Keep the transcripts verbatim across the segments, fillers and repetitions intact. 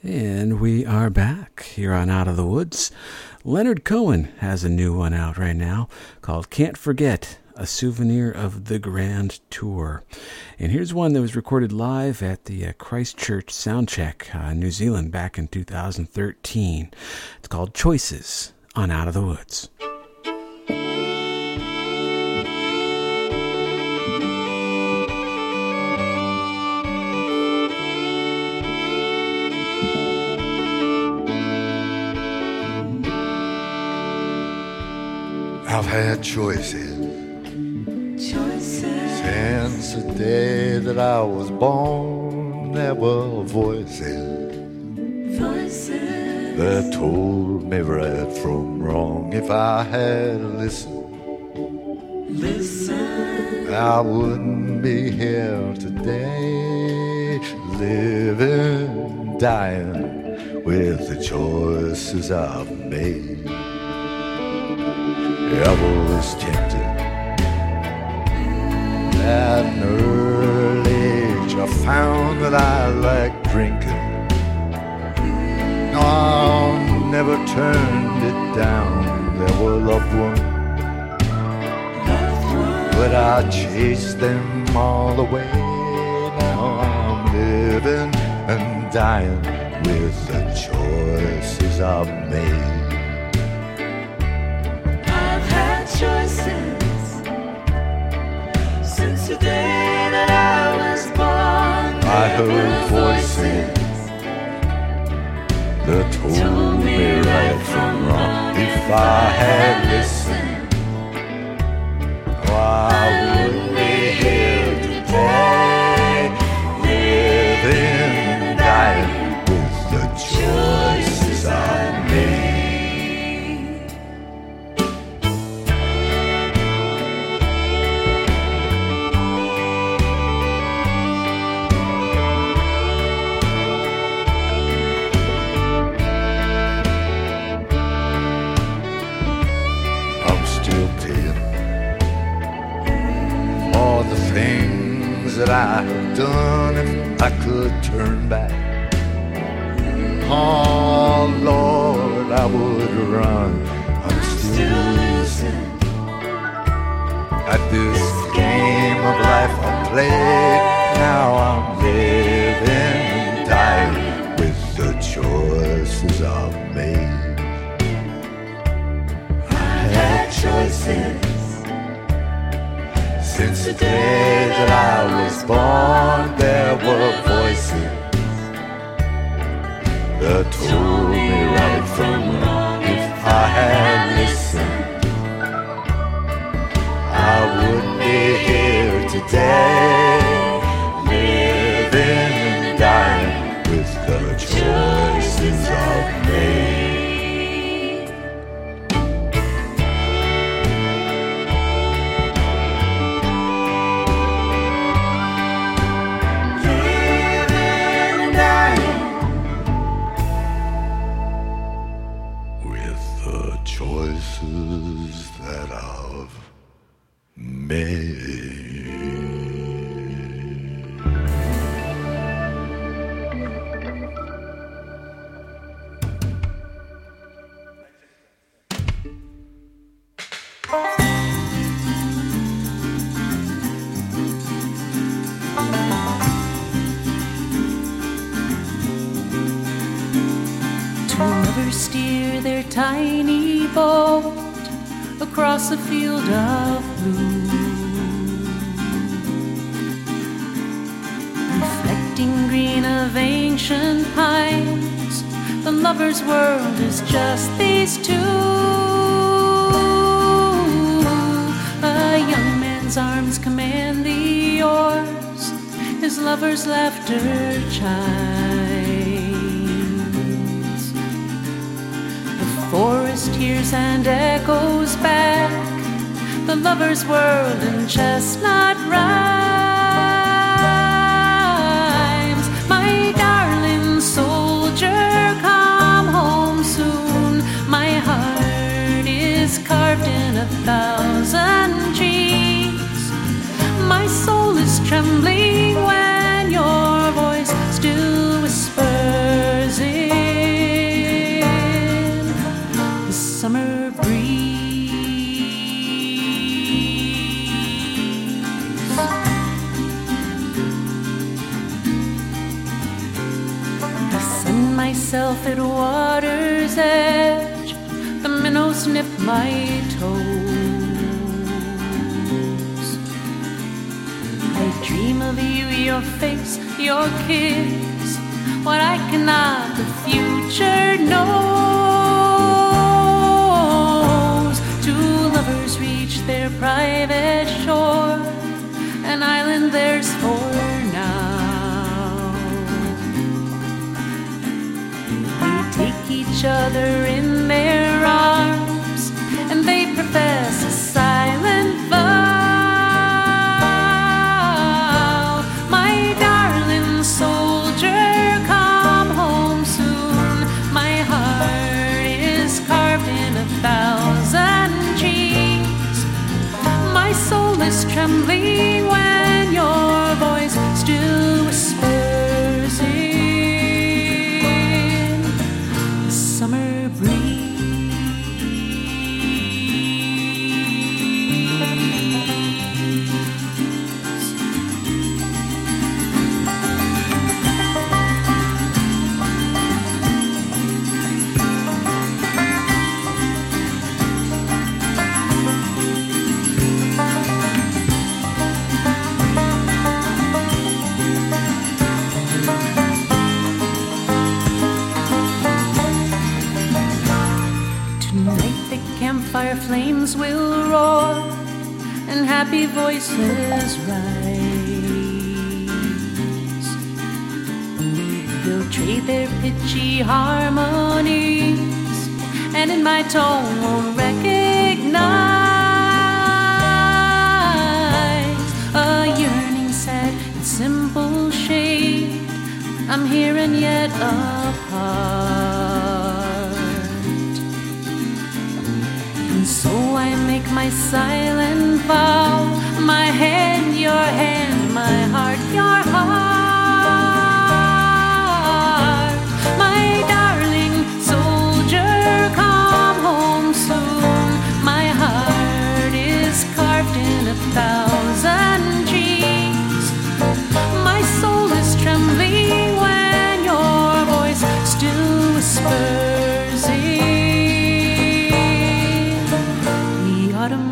And we are back here on Out of the Woods. Leonard Cohen has a new one out right now called Can't Forget, a souvenir of the Grand Tour. And here's one that was recorded live at the uh, Christchurch Soundcheck, uh, New Zealand, back in two thousand thirteen. It's called Choices on Out of the Woods. I've had choices, choices since the day that I was born. There were voices, voices that told me right from wrong. If I had listened, listen, I wouldn't be here today, living, dying with the choices I've made. I was tempted at an early age. I found that I liked drinking. No, I never turned it down. There were loved ones, but I chased them all away. Now I'm living and dying with the choices I've made. Choices since the day that I was born. I heard voices that told me right from wrong. If I had listened, oh, I wouldn't be here today, living and dying with the choices I made. That I have done if I could turn back. Oh Lord, I would run. I'm still losing at this game of life I played. Now I'm living and dying with the choices I've made. I had choices since the day that I was born. There were voices that told me right from wrong. If I had listened, I wouldn't be here today, living and dying with the choices I've made. Choices that I've made. Two lovers steer their tiny boat across a field of blue, reflecting green of ancient pines. The lover's world is just these two. A young man's arms command the oars, his lover's laughter chimes. Forest hears and echoes back the lover's world in chestnut rhymes. My darling soldier, come home soon. My heart is carved in a thousand trees. My soul is trembling when your voice still whispers in myself at water's edge, the minnows snip my toes. I dream of you, your face, your kiss, what I cannot the future knows. Two lovers reach their private shore, an island theirs for now. They take each other in their arms, and they profess a silent vow. My darling soldier, come home soon. My heart is carved in a thousand trees. My soul is trembling when your voice still whispers in the summer breeze. Campfire flames will roar and happy voices rise. They'll trade their pitchy harmonies, and in my tone won't recognize a yearning sad and simple shade. I'm here and yet apart. So I make my silent vow, my hand, your hand, my heart, your heart. My darling soldier, come home soon. My heart is carved in a thousand trees. My soul is trembling when your voice still whispers in autumn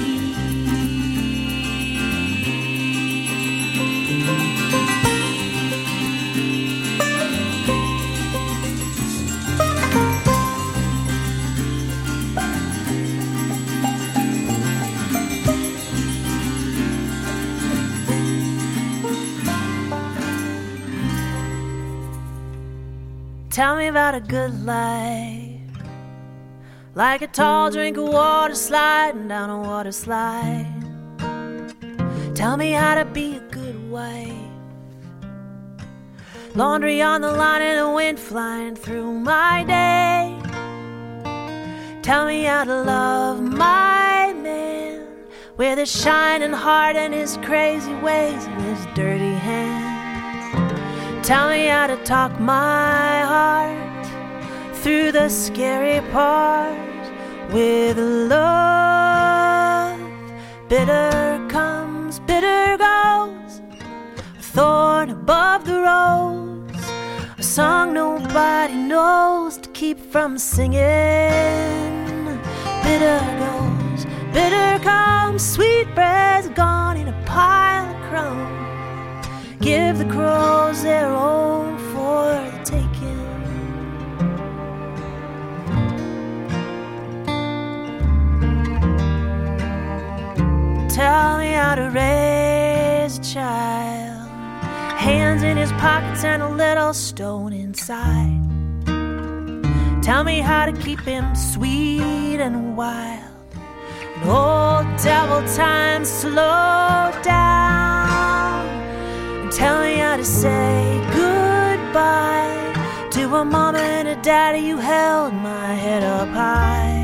Tell me about a good life, like a tall drink of water sliding down a water slide. Tell me how to be a good wife, laundry on the line and the wind flying through my day. Tell me how to love my man with his shining heart and his crazy ways and his dirty hands. Tell me how to talk my heart through the scary part with love. Bitter comes, bitter goes, a thorn above the rose, a song nobody knows to keep from singing. Bitter goes, bitter comes, sweet bread's gone in a pile of crumbs. Give the crows their own for the taking. Tell me how to raise a child, hands in his pockets and a little stone inside. Tell me how to keep him sweet and wild, and old devil time slow down. And tell me how to say goodbye to a mama and a daddy who held my head up high.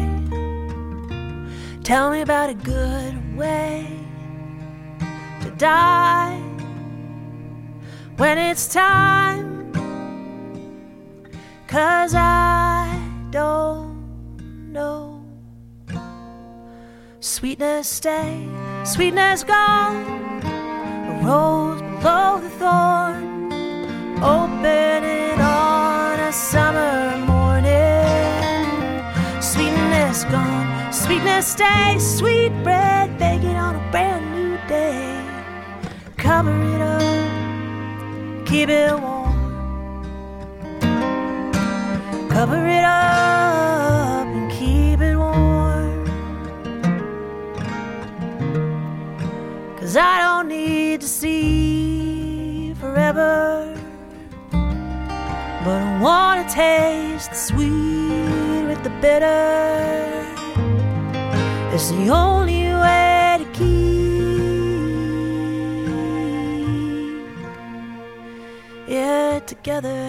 Tell me about a good way to die when it's time, 'cause I don't know. Sweetness stay, sweetness gone, a rose below the thorn, open it on a sun. to stay. Sweet bread baking on a brand new day. Cover it up, keep it warm. Cover it up and keep it warm. 'Cause I don't need to see forever, but I wanna taste the sweet with the bitter. It's the only way to keep it together.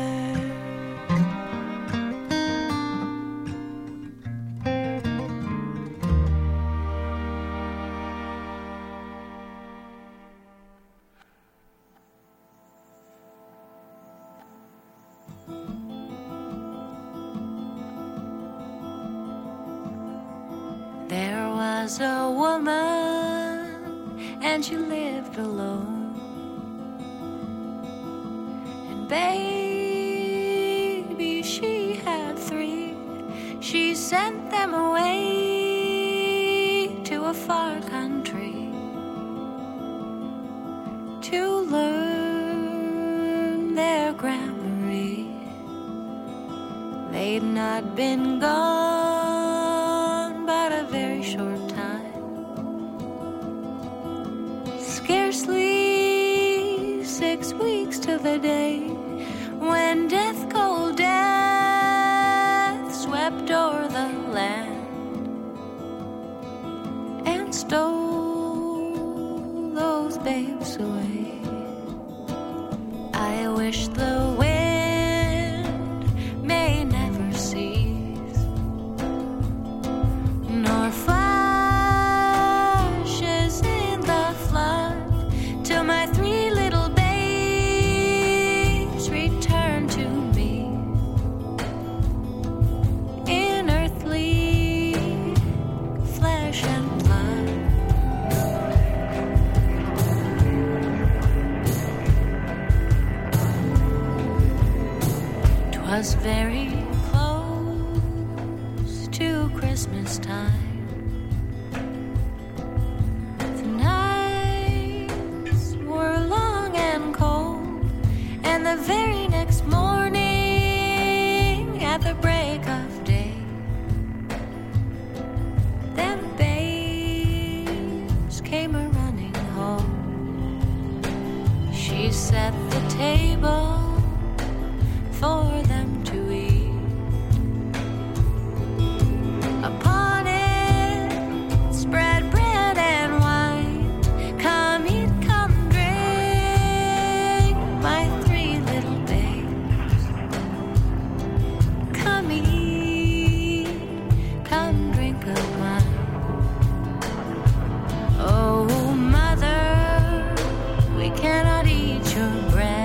There was a woman, and she lived alone. And baby, she had three. She sent them away to a far country to learn their grammar. They'd not been gone but a very short time, scarcely six weeks to the day when death, cold death, swept o'er the land and stole those babes away. I wish the wind may never cease, nor flashes in the flood, till my three little babes return to me in earthly flesh and blood. 'Twas very close to Christmas time. The nights were long and cold, and the very next morning at the break of day, them babes came a-running home. She set the table for them to eat. Upon it spread bread and wine. Come eat, come drink, my three little babes. Come eat, come drink of mine. Oh, mother, we cannot eat your bread.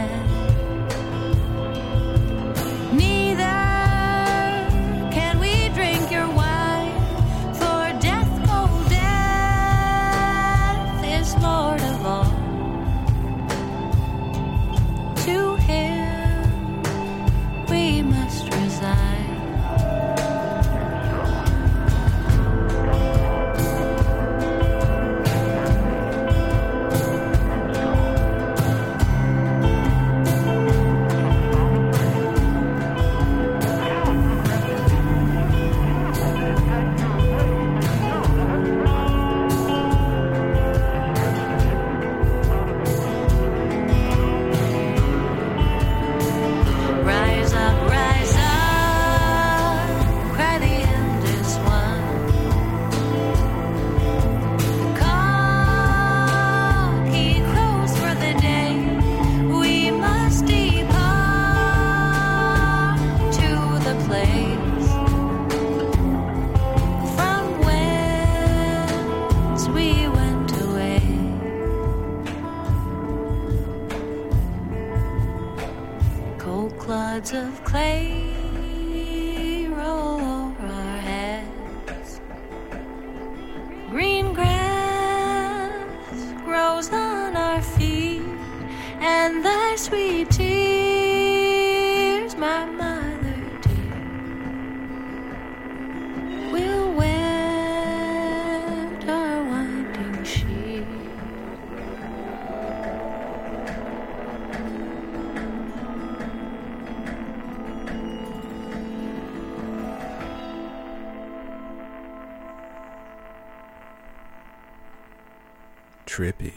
trippy.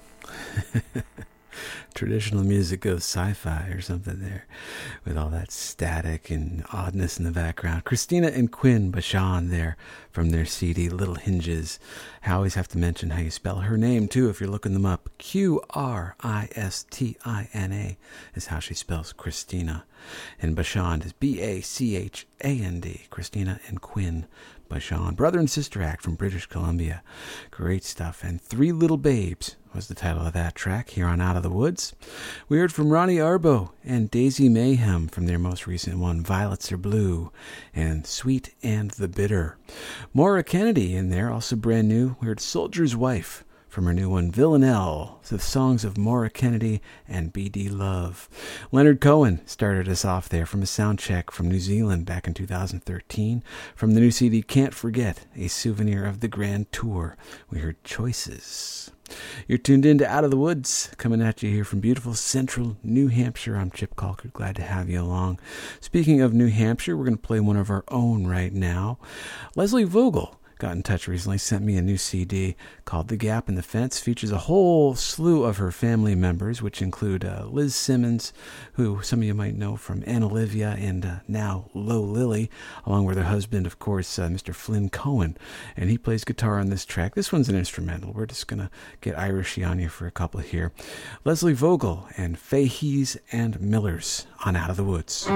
Traditional music of sci-fi or something there, with all that static and oddness in the background. Christina and Quinn Bashan there from their C D Little Hinges. I always have to mention how you spell her name too if you're looking them up. Q R I S T I N A is how she spells Christina. And Bashan is B A C H A N D. Christina and Quinn Bashan. Brother and Sister Act from British Columbia. Great stuff. And Three Little Babes was the title of that track here on Out of the Woods. We heard from Ronnie Arbo and Daisy Mayhem from their most recent one, Violets Are Blue, and Sweet and the Bitter. Maura Kennedy in there, also brand new. We heard Soldier's Wife from her new one, Villanelle, the songs of Maura Kennedy and B D Love. Leonard Cohen started us off there from a sound check from New Zealand back in two thousand thirteen. From the new C D, Can't Forget, a souvenir of the Grand Tour. We heard Choices. You're tuned in to Out of the Woods, coming at you here from beautiful central New Hampshire. I'm Chip Colker, glad to have you along. Speaking of New Hampshire, we're going to play one of our own right now. Leslie Vogel got in touch recently, sent me a new C D called The Gap in the Fence. Features a whole slew of her family members, which include uh, Liz Simmons, who some of you might know from Anna Olivia and uh, now Lo Lily, along with her husband, of course, uh, Mister Flynn Cohen. And he plays guitar on this track. This one's an instrumental. We're just going to get Irishy on you for a couple here. Leslie Vogel and Fahey's and Millers on Out of the Woods.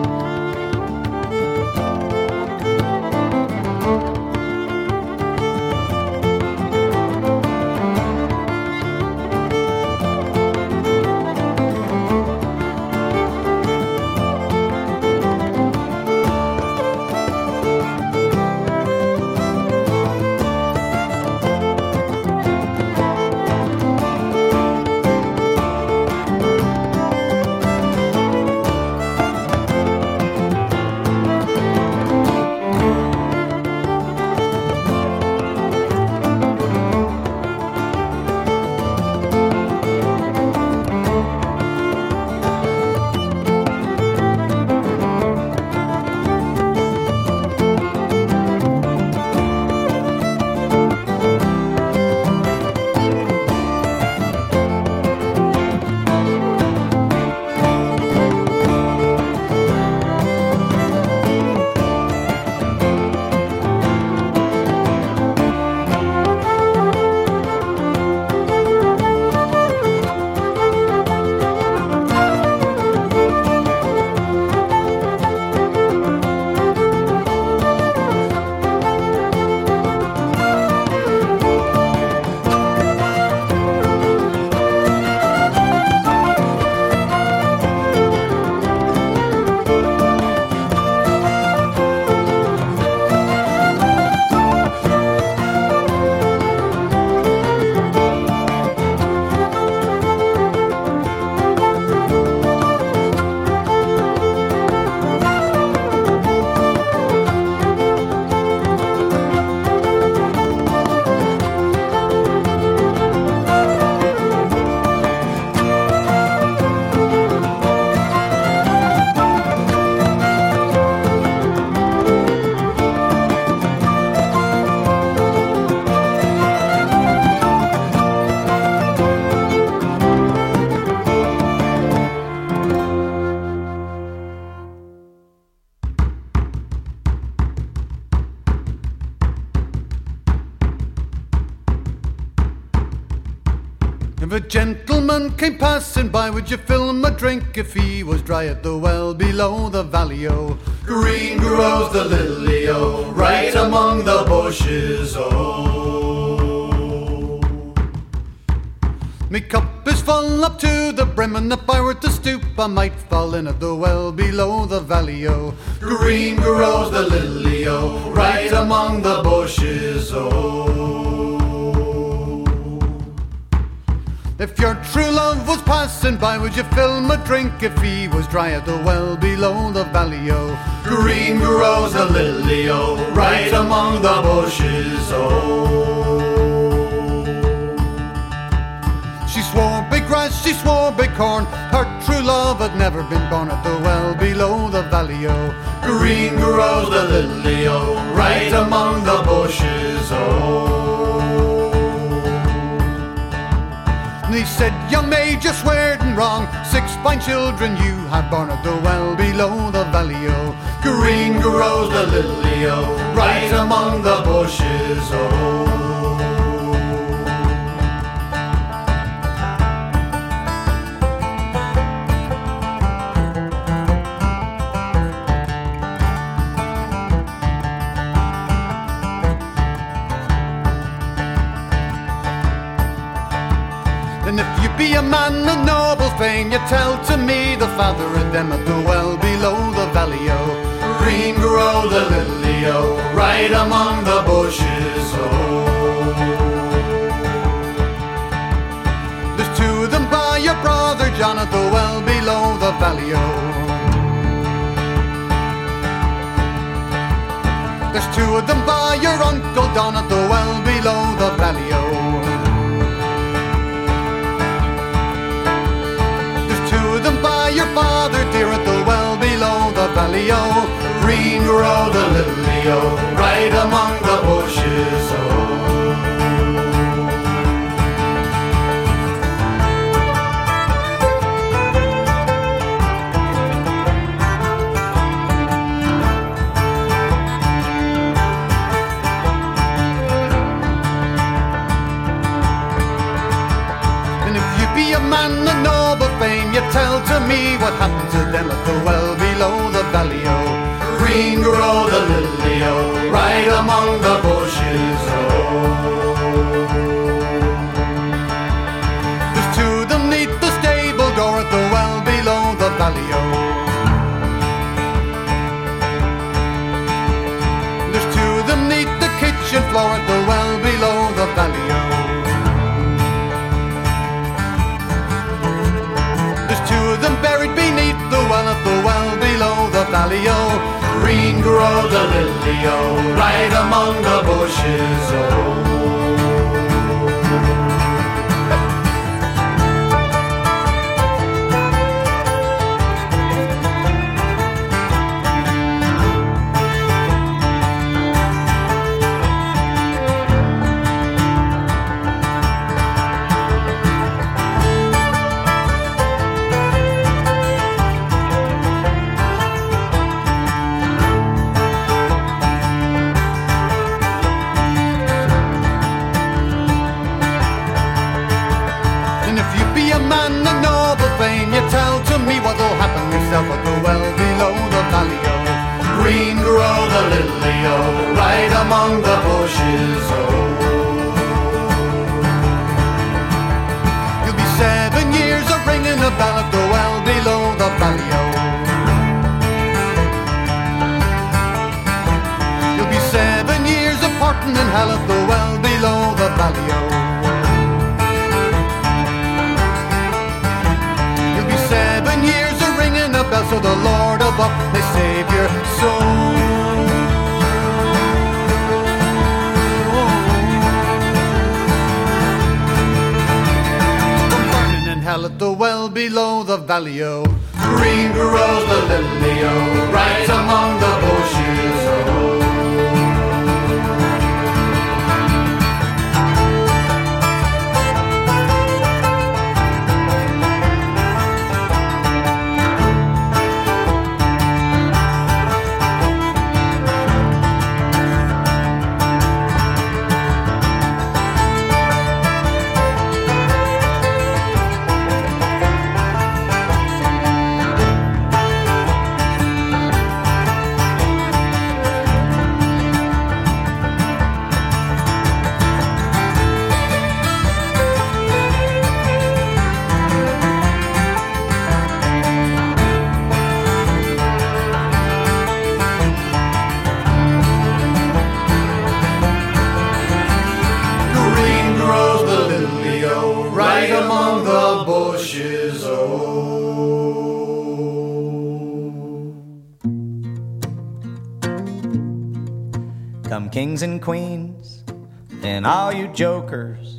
If a gentleman came passing by, would you fill him a drink if he was dry at the well below the valley-o? Green grows the lily-o, right among the bushes, oh. Me cup is full up to the brim, and if I were to stoop, I might fall in at the well below the valley-o. Green grows the lily-o, right among the bushes, oh. If your true love was passing by, would you fill him a drink if he was dry at the well below the valley-o? Green grows the lily-o, right among the bushes, oh. She swore big grass, she swore big corn, her true love had never been born at the well below the valley-o. Green grows the lily-o, right among the bushes, oh. And he said, young maid, you're swearing wrong. Six fine children you have born at the well below the valley-o. Green grows the lily-o, right among the bushes, oh. And if you be a man of noble fame, you tell to me the father of them at the well below the valley-o. Green grow the lily-o, right among the bushes, oh. There's two of them by your brother John at the well below the valley-o. There's two of them by your uncle Don at the well below the valley-o. By your father dear at the well below the valley-o. Green grow the lily-o, right among the bushes, oh. And if you be a man of noble fame, you tell to me what happened to them at the well below the valley-o. Green grow the lily-o, right among the bushes, oh. There's two of them neath the stable door at the well below the valley-o. There's two of them neath the kitchen floor at the well below the valley-o. There's two of them buried beneath the well at the well below the valley-o. Green grow the lily-o, right among the bushes, oh. At the well below the valley-o. Green grow the lily-o, right among the bushes, oh. You'll be seven years of ringing a bell at the well below the valley-o. You'll be seven years of parting in hell at the well below the valley-o. You'll be seven years of ringing a bell so the Lord above may save your soul. From burning in hell at the well below the valley-o. Green grows the lily-o, right among the bushes, oh. Come kings and queens, and all you jokers,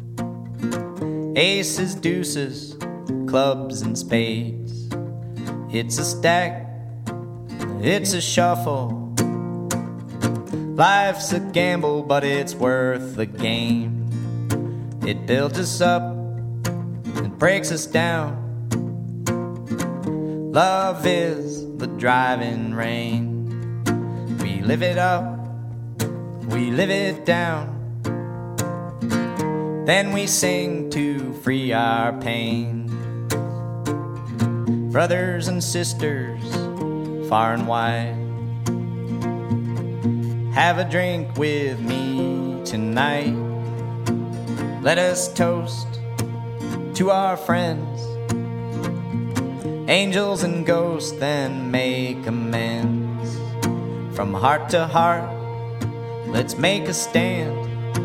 aces, deuces, clubs and spades. It's a stack, it's a shuffle. Life's a gamble, but it's worth the game. It builds us up breaks us down. Love is the driving rain. We live it up, we live it down. Then we sing to free our pain. Brothers and sisters, far and wide, have a drink with me tonight. Let us toast to our friends, angels and ghosts, then make amends. From heart to heart, let's make a stand.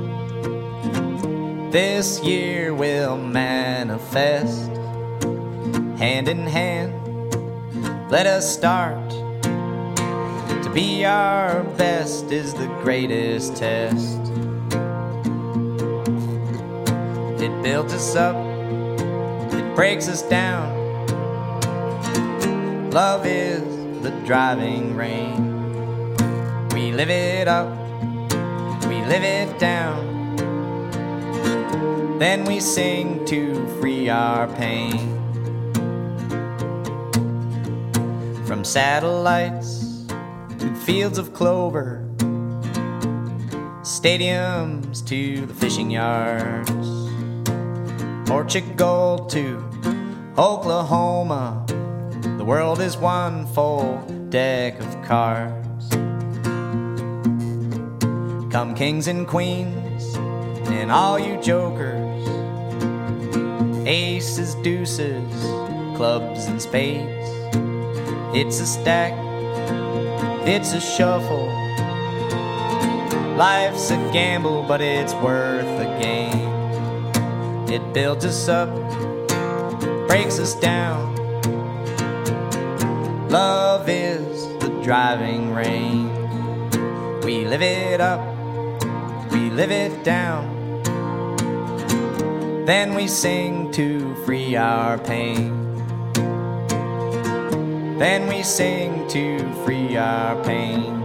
This year we'll manifest, hand in hand. Let us start. To be our best is the greatest test. It builds us up, it breaks us down. Love is the driving rain. We live it up, we live it down. Then we sing to free our pain. From satellites to fields of clover, stadiums to the fishing yards, Portugal to Oklahoma, the world is one full deck of cards. Come kings and queens, and all you jokers, aces, deuces, clubs and spades. It's a stack, it's a shuffle. Life's a gamble, but it's worth the game. It builds us up, breaks us down. Love is the driving rain. We live it up, we live it down. Then we sing to free our pain. Then we sing to free our pain.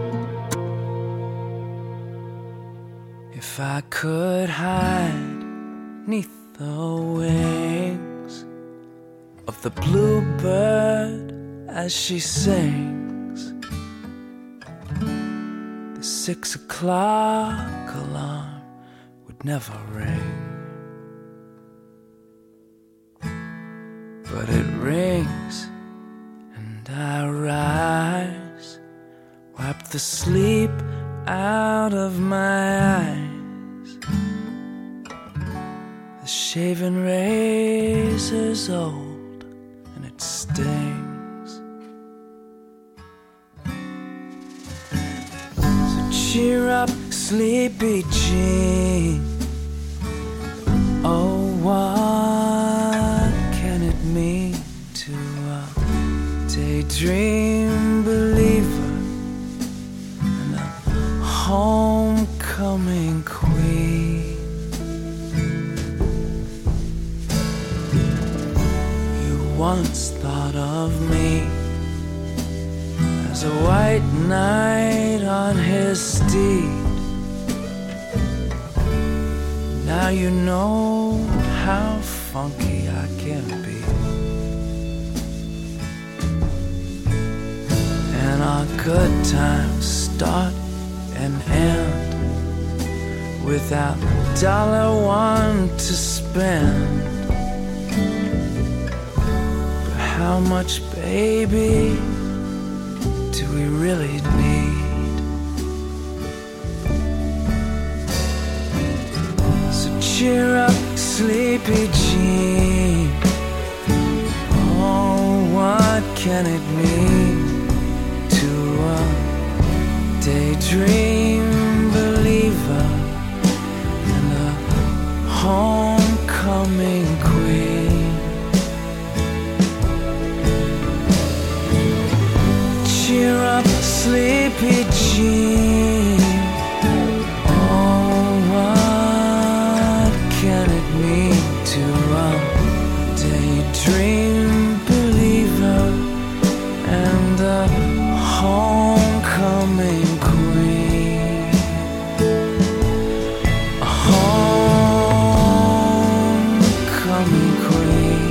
If I could hide neath the wings of the bluebird as she sings, the six o'clock alarm would never ring. But it rings, and I rise, wipe the sleep out of my eyes. The shaven razor's old, and it stings. So cheer up, sleepy Jean. Oh, what can it mean to a daydream believer and a homecoming queen? You once thought of me as a white knight on his steed. Now you know how funky I can be, and our good times start and end without dollar one to spend. But how much, baby, do we really need? So cheer up, sleepy Jean. Oh, what can it mean to a daydream believer and a homecoming queen? Cheer up, sleepy Jean. Oh, what can it mean to a daydream believer and a homecoming queen? A homecoming queen.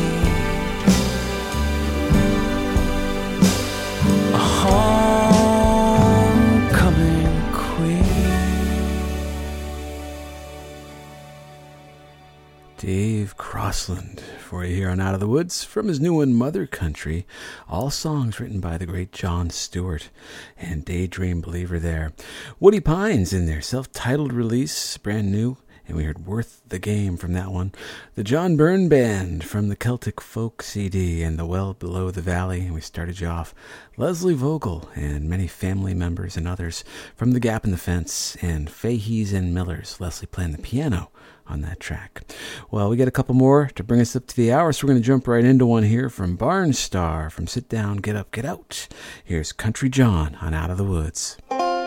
Dave Crossland for you here on Out of the Woods from his new one, Mother Country. All songs written by the great Jon Stewart and Daydream Believer there. Woody Pines in their self-titled release, brand new. And we heard Worth the Game from that one. The John Byrne Band from the Celtic Folk C D and The Well Below the Valley. And we started you off Leslie Vogel and many family members and others from The Gap in the Fence and Fahey's and Millers. Leslie playing the piano on that track. Well, we got a couple more to bring us up to the hour, so we're going to jump right into one here from Barnstar from Sit Down, Get Up, Get Out. Here's Country John on Out of the Woods.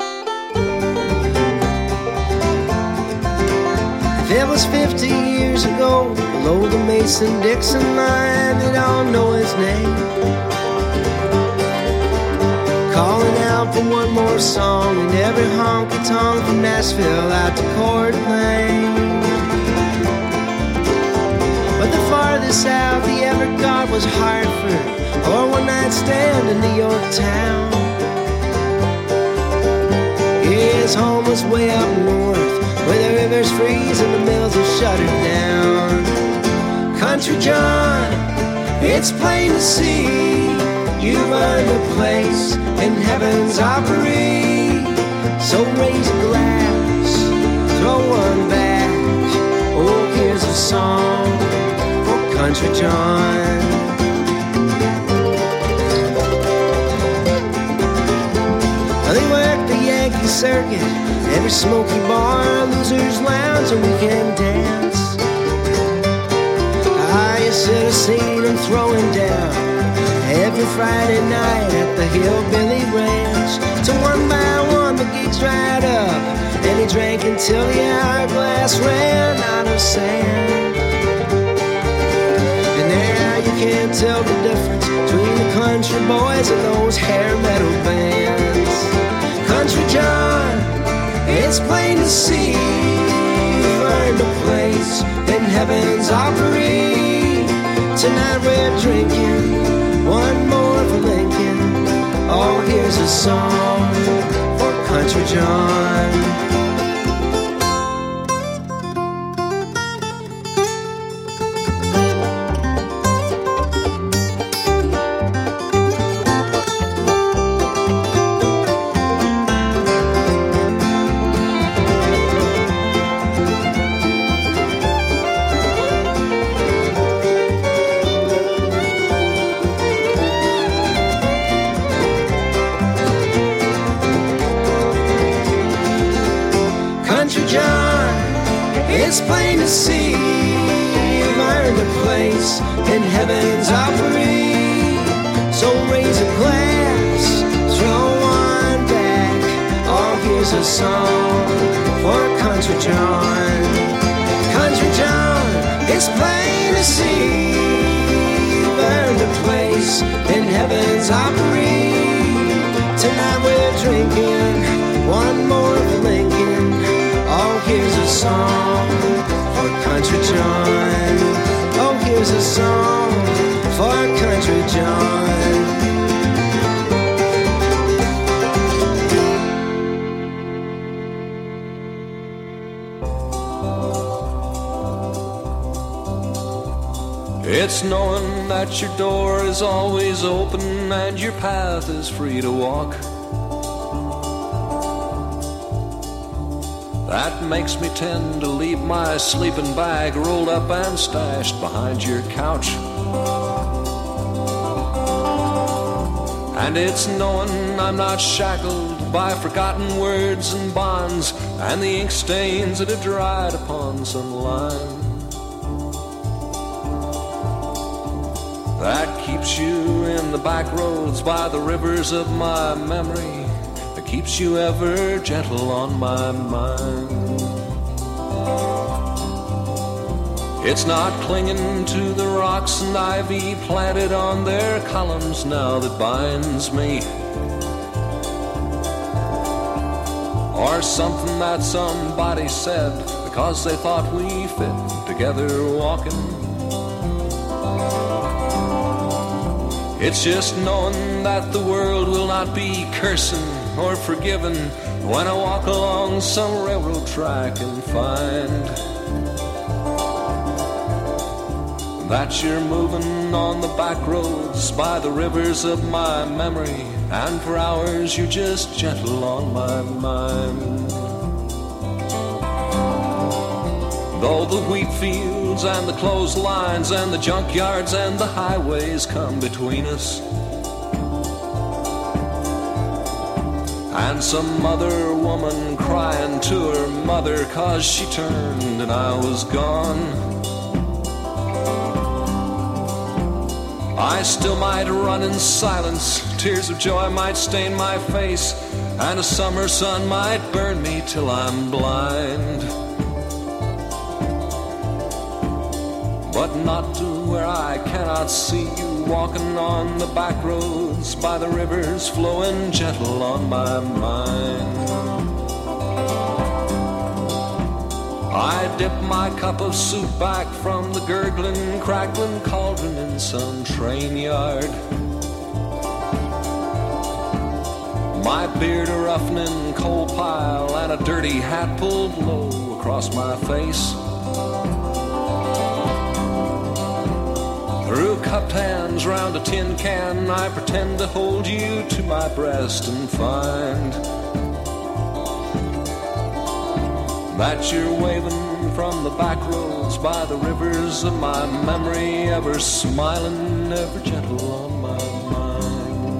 It was fifty years ago, below the Mason-Dixon line, they don't know his name. Calling out for one more song, and every honky-tonk from Nashville out to Coeur d'Alene. But the farthest south he ever got was Hartford, or one night stand in New York town. His home was way up north, where the rivers freeze and the mills are shuttered down. Country John, it's plain to see you've earned a place in heaven's Opry. So raise a glass, throw one back. Oh, here's a song for Country John. They work the Yankee circuit, every smoky bar, losers lounge, and weekend dance. I should have seen him throwing down every Friday night at the Hillbilly Ranch. So one by one the gigs dried up, and he drank until the hourglass ran out of sand. And now you can't tell the difference between the country boys and those hair metal bands. Country John, it's plain to see you've earned a place in heaven's Opry. Tonight we're drinking one more for Lincoln. Oh, here's a song for Country John. It's plain to see you've earned a place in heaven's Opry. So raise a glass, throw one back. Oh, here's a song for Country John. Country John, it's plain to see you've earned a place in heaven's Opry. Tonight we're drinking one more for Lincoln. Oh, here's a song for Country John. Oh, here's a song for Country John. It's knowing that your door is always open and your path is free to walk. That makes me tend to leave my sleeping bag rolled up and stashed behind your couch. And it's knowing I'm not shackled by forgotten words and bonds and the ink stains that have dried upon some line. That keeps you in the back roads by the rivers of my memory, that keeps you ever gentle on my mind. It's not clinging to the rocks and ivy planted on their columns now that binds me, or something that somebody said because they thought we fit together walking. It's just knowing that the world will not be cursing or forgiven when I walk along some railroad track and find that you're moving on the back roads by the rivers of my memory, and for hours you're just gentle on my mind. Though the wheat fields and the clotheslines and the junkyards and the highways come between us, and some other woman crying to her mother 'cause she turned and I was gone, I still might run in silence, tears of joy might stain my face, and a summer sun might burn me till I'm blind. But not to where I cannot see you walking on the back roads by the rivers flowing gentle on my mind. I dip my cup of soup back from the gurgling, crackling cauldron in some train yard, my beard a roughening coal pile and a dirty hat pulled low across my face. Through cupped hands round a tin can, I pretend to hold you to my breast and find that you're waving from the back roads by the rivers of my memory, ever smiling, ever gentle on my mind.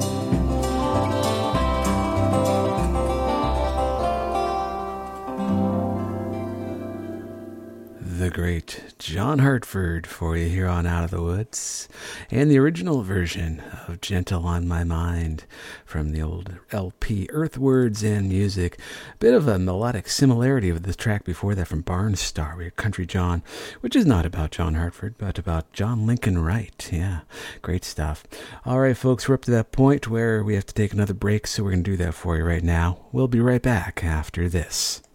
The great John Hartford for you here on Out of the Woods, and the original version of Gentle on My Mind from the old L P Earthwords and Music. Bit of a melodic similarity with the track before that from Barnstar, we had Country John, which is not about John Hartford, but about John Lincoln Wright. Yeah, great stuff. All right, folks, we're up to that point where we have to take another break, so we're going to do that for you right now. We'll be right back after this.